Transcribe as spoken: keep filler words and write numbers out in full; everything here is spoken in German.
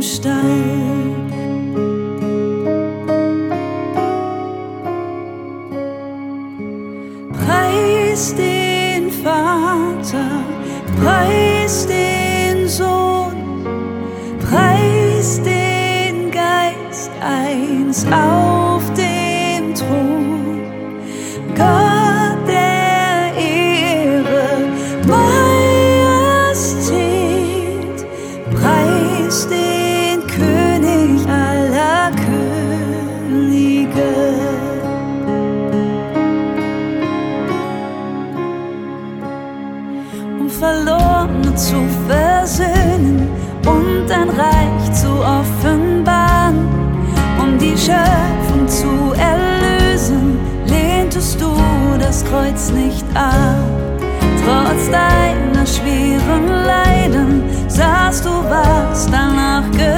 Stall. Preis den Vater, preis den Sohn, preis den Geist, eins auf dem Thron. Gott der Ehre, Majestät, preis den König aller Könige. Um Verlorene zu versöhnen und ein Reich zu offenbaren, um die Schöpfung zu erlösen, lehntest du das Kreuz nicht ab. Trotz deiner schweren Leiden sahst du, was danach geschah.